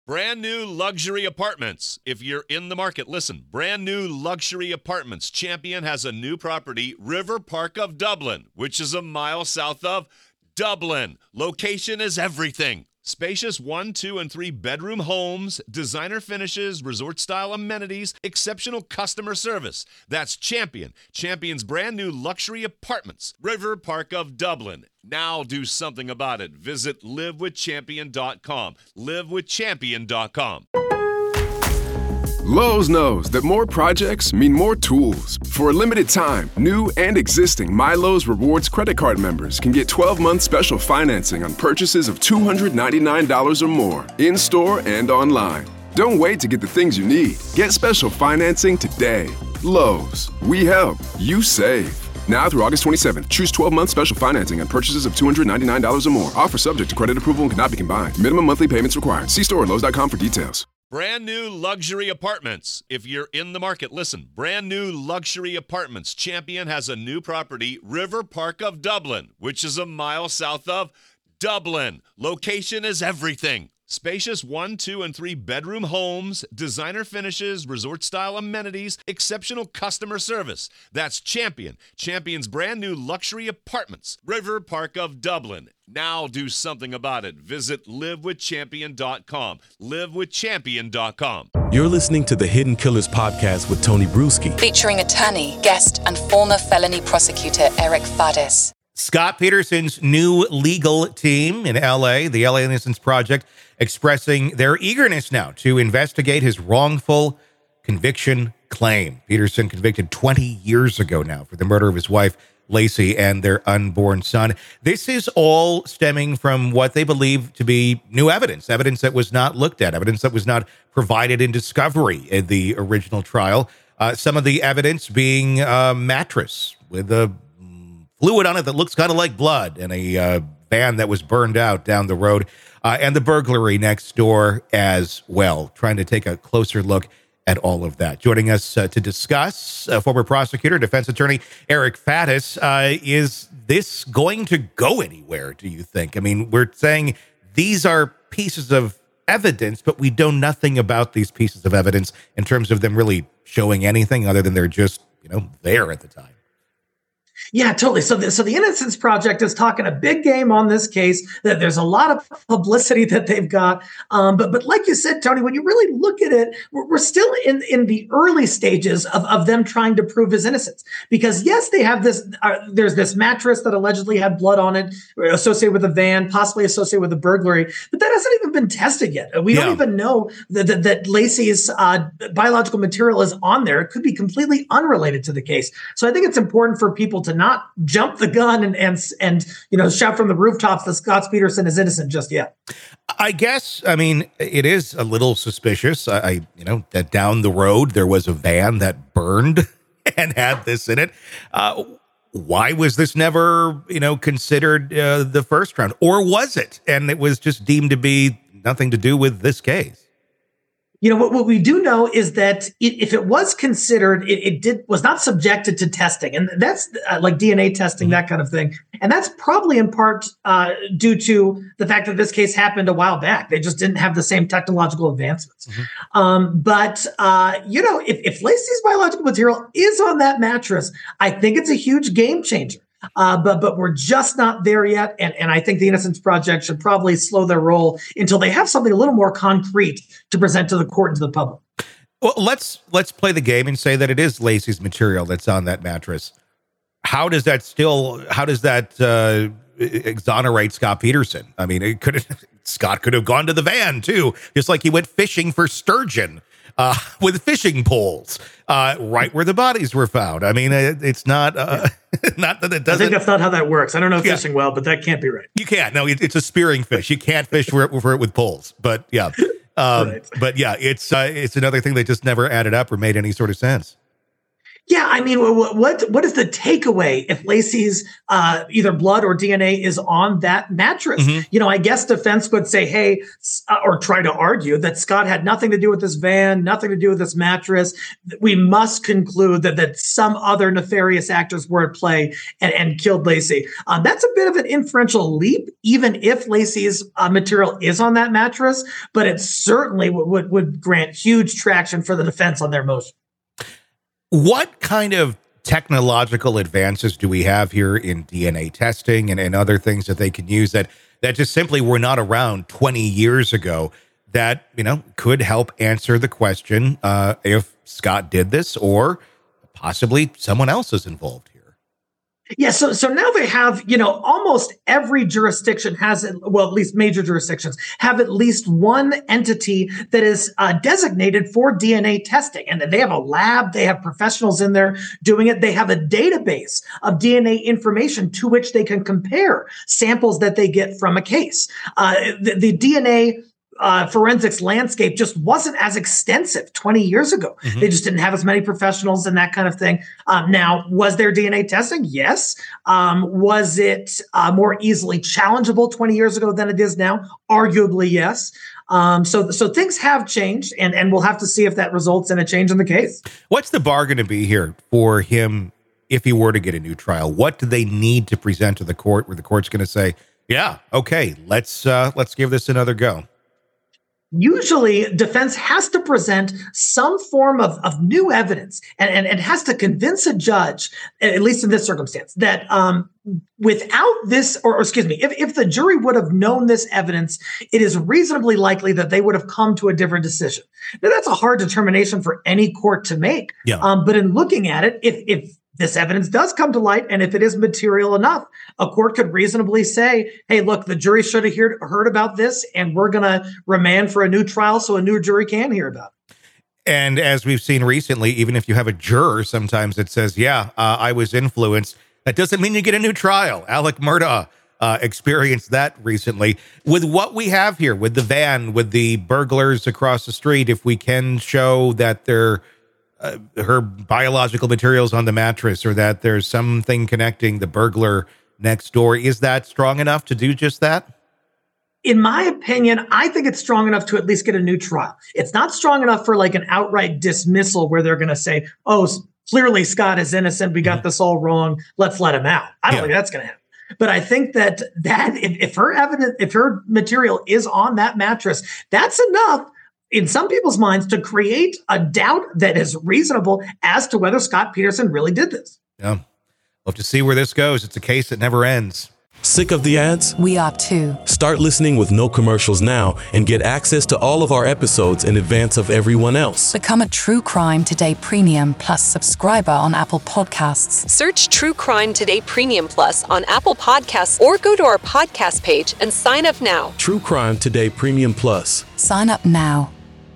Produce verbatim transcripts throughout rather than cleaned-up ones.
Brand new luxury apartments. If you're in the market, listen. Brand new luxury apartments. Champion has a new property, River Park of Dublin, which is a mile south of Dublin. Location is everything. Spacious one, two, and three bedroom homes, designer finishes, resort-style amenities, exceptional customer service. That's Champion. Champion's brand new luxury apartments. River Park of Dublin. Now do something about it. Visit live with champion dot com. live with champion dot com. Lowe's knows that more projects mean more tools. For a limited time, new and existing MyLowe's Rewards credit card members can get twelve month special financing on purchases of two hundred ninety-nine dollars or more, in-store and online. Don't wait to get the things you need. Get special financing today. Lowe's. We help. You save. Now through August twenty-seventh, choose twelve month special financing on purchases of two hundred ninety-nine dollars or more. Offer subject to credit approval and cannot be combined. Minimum monthly payments required. See store at lowes dot com for details. Brand new luxury apartments. If you're in the market, listen. Brand new luxury apartments. Champion has a new property, River Park of Dublin, which is a mile south of Dublin. Location is everything. Spacious one, two, and three bedroom homes, designer finishes, resort-style amenities, exceptional customer service. That's Champion. Champion's brand new luxury apartments. River Park of Dublin. Now do something about it. Visit live with champion dot com. live with champion dot com. You're listening to the Hidden Killers podcast with Tony Bruschi. Featuring attorney, guest, and former felony prosecutor Eric Faddis. Scott Peterson's new legal team in L A, the L A Innocence Project, expressing their eagerness now to investigate his wrongful conviction claim. Peterson convicted twenty years ago now for the murder of his wife, Laci, and their unborn son. This is all stemming from what they believe to be new evidence, evidence that was not looked at, evidence that was not provided in discovery in the original trial. Uh, some of the evidence being a mattress with a fluid on it that looks kind of like blood, and a uh, van that was burned out down the road, uh, and the burglary next door as well. Trying to take a closer look at all of that. Joining us uh, to discuss, uh, former prosecutor, defense attorney Eric Faddis. Uh, is this going to go anywhere, do you think? I mean, we're saying these are pieces of evidence, but we know nothing about these pieces of evidence in terms of them really showing anything other than they're just, you know, there at the time. Yeah, totally. So the, so the Innocence Project is talking a big game on this case. That there's a lot of publicity that they've got. Um, but but like you said, Tony, when you really look at it, we're, we're still in, in the early stages of, of them trying to prove his innocence. Because yes, they have this, uh, there's this mattress that allegedly had blood on it associated with a van, possibly associated with a burglary, but that hasn't even been tested yet. We yeah. don't even know that, that, that Laci's uh, biological material is on there. It could be completely unrelated to the case. So I think it's important for people to not jump the gun and, and, and, you know, shout from the rooftops that Scott Peterson is innocent just yet. I guess, I mean, it is a little suspicious. I, I you know, that down the road, there was a van that burned and had this in it. Uh, why was this never, you know, considered uh, the first round? Or was it? And it was just deemed to be nothing to do with this case. You know, what, what we do know is that it, if it was considered, it, it did was not subjected to testing. And that's uh, like D N A testing, mm-hmm. that kind of thing. And that's probably in part uh, due to the fact that this case happened a while back. They just didn't have the same technological advancements. Mm-hmm. Um, but, uh, you know, if, if Laci's biological material is on that mattress, I think it's a huge game changer. Uh, but but we're just not there yet. And, and I think the Innocence Project should probably slow their roll until they have something a little more concrete to present to the court and to the public. Well, let's let's play the game and say that it is Laci's material that's on that mattress. How does that still, how does that uh, exonerate Scott Peterson? I mean, it could Scott could have gone to the van too, just like he went fishing for sturgeon. Uh, with fishing poles, uh, right where the bodies were found. I mean, it, it's not uh, yeah. not that it doesn't. I think that's not how that works. I don't know fishing yeah. well, but that can't be right. You can't. No, it, it's a spearing fish. You can't fish for it, for it with poles. But yeah, um, right. but yeah, it's uh, it's another thing that just never added up or made any sort of sense. Yeah, I mean, what what, what is the takeaway if Laci's uh, either blood or D N A is on that mattress? Mm-hmm. You know, I guess defense would say, hey, uh, or try to argue that Scott had nothing to do with this van, nothing to do with this mattress. We must conclude that that some other nefarious actors were at play and, and killed Laci. Um, that's a bit of an inferential leap, even if Laci's uh, material is on that mattress, but it certainly w- would would grant huge traction for the defense on their motion. What kind of technological advances do we have here in D N A testing and, and other things that they can use that that just simply were not around twenty years ago that, you know, could help answer the question uh, if Scott did this or possibly someone else is involved here? Yeah, so so now they have, you know, almost every jurisdiction has, well, at least major jurisdictions have at least one entity that is uh, designated for D N A testing. And they have a lab, they have professionals in there doing it. They have a database of D N A information to which they can compare samples that they get from a case. Uh, the, the D N A Uh, forensics landscape just wasn't as extensive twenty years ago. Mm-hmm. They just didn't have as many professionals and that kind of thing. Um, now, was there D N A testing? Yes. Um, was it uh, more easily challengeable twenty years ago than it is now? Arguably, yes. Um, so, so things have changed, and, and we'll have to see if that results in a change in the case. What's the bar going to be here for him if he were to get a new trial? What do they need to present to the court where the court's going to say, yeah, okay, let's uh, let's give this another go? Usually, defense has to present some form of, of new evidence and, and, and has to convince a judge, at least in this circumstance, that um, without this, or, or excuse me, if, if the jury would have known this evidence, it is reasonably likely that they would have come to a different decision. Now, that's a hard determination for any court to make. Yeah. Um, but in looking at it, if if this evidence does come to light, and if it is material enough, a court could reasonably say, hey, look, the jury should have heard, heard about this, and we're going to remand for a new trial so a new jury can hear about it. And as we've seen recently, even if you have a juror, sometimes it says, yeah, uh, I was influenced. That doesn't mean you get a new trial. Alec Murdaugh uh, experienced that recently. With what we have here, with the van, with the burglars across the street, if we can show that they're Uh, her biological materials on the mattress, or that there's something connecting the burglar next door, is that strong enough to do just that? In my opinion, I think it's strong enough to at least get a new trial. It's not strong enough for like an outright dismissal where they're going to say, oh, clearly Scott is innocent. We got mm-hmm. this all wrong. Let's let him out. I don't yeah. think that's going to happen. But I think that that if, if her evidence, if her material is on that mattress, that's enough in some people's minds to create a doubt that is reasonable as to whether Scott Peterson really did this. Yeah. We'll have to see where this goes. It's a case that never ends. Sick of the ads? We are too. Start listening with no commercials now and get access to all of our episodes in advance of everyone else. Become a True Crime Today Premium Plus subscriber on Apple Podcasts. Search True Crime Today Premium Plus on Apple Podcasts or go to our podcast page and sign up now. True Crime Today Premium Plus. Sign up now.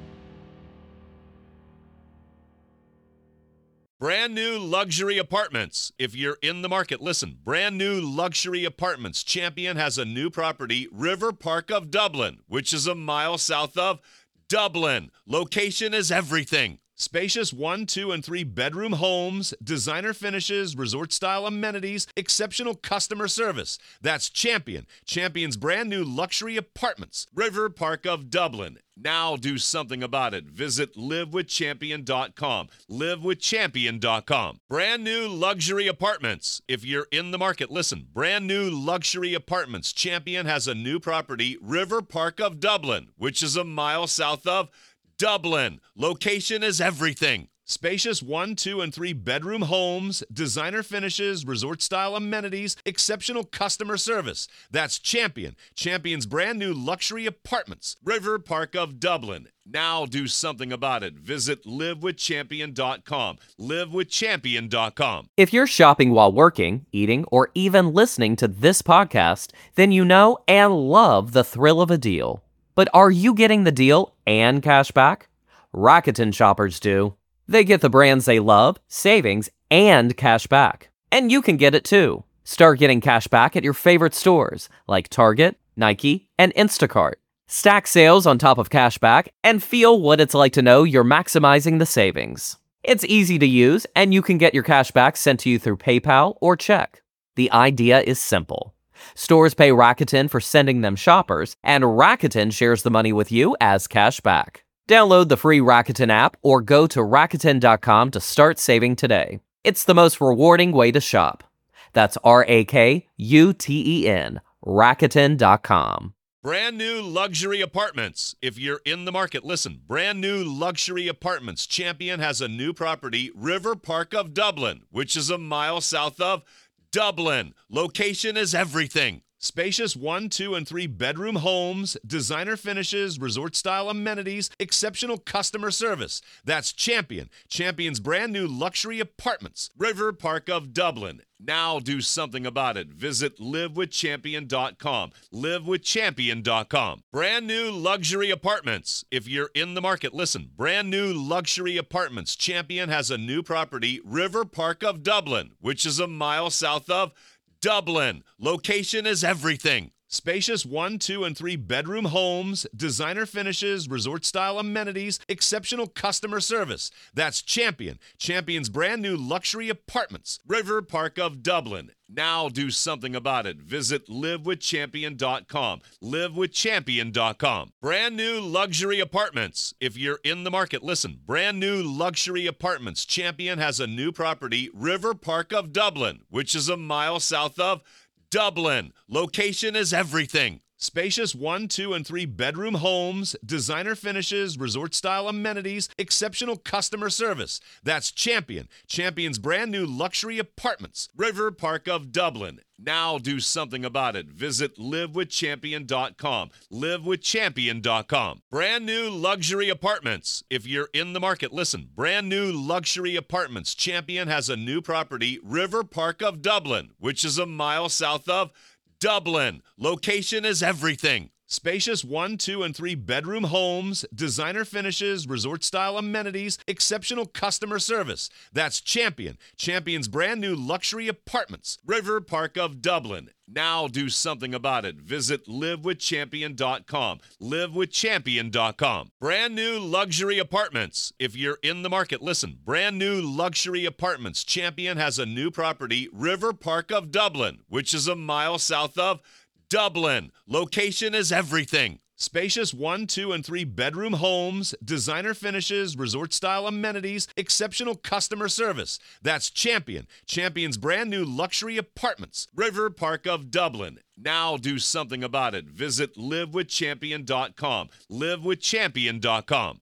Brand new luxury apartments. If you're in the market, listen. Brand new luxury apartments. Champion has a new property, River Park of Dublin, which is a mile south of Dublin. Location is everything. Spacious one, two, and three bedroom homes, designer finishes, resort-style amenities, exceptional customer service. That's Champion. Champion's brand new luxury apartments, River Park of Dublin. Now do something about it. Visit live with champion dot com. live with champion dot com. Brand new luxury apartments. If you're in the market, listen. Brand new luxury apartments. Champion has a new property, River Park of Dublin, which is a mile south of Dublin. Location is everything. Spacious one, two, and three bedroom homes, designer finishes, resort-style amenities, exceptional customer service. That's Champion. Champion's brand new luxury apartments, River Park of Dublin. Now do something about it. Visit live with champion dot com. live with champion dot com. If you're shopping while working, eating, or even listening to this podcast, then you know and love the thrill of a deal. But are you getting the deal and cash back? Rakuten shoppers do. They get the brands they love, savings, and cash back. And you can get it too. Start getting cash back at your favorite stores like Target, Nike, and Instacart. Stack sales on top of cash back and feel what it's like to know you're maximizing the savings. It's easy to use, and you can get your cash back sent to you through PayPal or check. The idea is simple. Stores pay Rakuten for sending them shoppers, and Rakuten shares the money with you as cash back. Download the free Rakuten app or go to Rakuten dot com to start saving today. It's the most rewarding way to shop. That's R A K U T E N, Rakuten dot com. Brand new luxury apartments. If you're in the market, listen. Brand new luxury apartments. Champion has a new property, River Park of Dublin, which is a mile south of Dublin. Location is everything. Spacious one, two, and three bedroom homes, designer finishes, resort-style amenities, exceptional customer service. That's Champion. Champion's brand new luxury apartments, River Park of Dublin. Now do something about it. Visit live with champion dot com. live with champion dot com. Brand new luxury apartments. If you're in the market, listen. Brand new luxury apartments. Champion has a new property, River Park of Dublin, which is a mile south of Dublin. Location is everything. Spacious one, two, and three bedroom homes, designer finishes, resort-style amenities, exceptional customer service. That's Champion. Champion's brand new luxury apartments, River Park of Dublin. Now do something about it. Visit live with champion dot com. live with champion dot com. Brand new luxury apartments. If you're in the market, listen. Brand new luxury apartments. Champion has a new property, River Park of Dublin, which is a mile south of Dublin. Location is everything. Spacious one, two, and three bedroom homes, designer finishes, resort-style amenities, exceptional customer service. That's Champion. Champion's brand new luxury apartments, River Park of Dublin. Now do something about it. Visit live with champion dot com. live with champion dot com. Brand new luxury apartments. If you're in the market, listen. Brand new luxury apartments. Champion has a new property, River Park of Dublin, which is a mile south of Dublin. Location is everything. Spacious one, two, and three bedroom homes, designer finishes, resort-style amenities, exceptional customer service. That's Champion. Champion's brand new luxury apartments, River Park of Dublin. Now do something about it. Visit live with champion dot com. live with champion dot com. Brand new luxury apartments. If you're in the market, listen. Brand new luxury apartments. Champion has a new property, River Park of Dublin, which is a mile south of Dublin. Location is everything. Spacious one, two, and three bedroom homes, designer finishes, resort-style amenities, exceptional customer service. That's Champion. Champion's brand new luxury apartments, River Park of Dublin. Now do something about it. Visit live with champion dot com. live with champion dot com.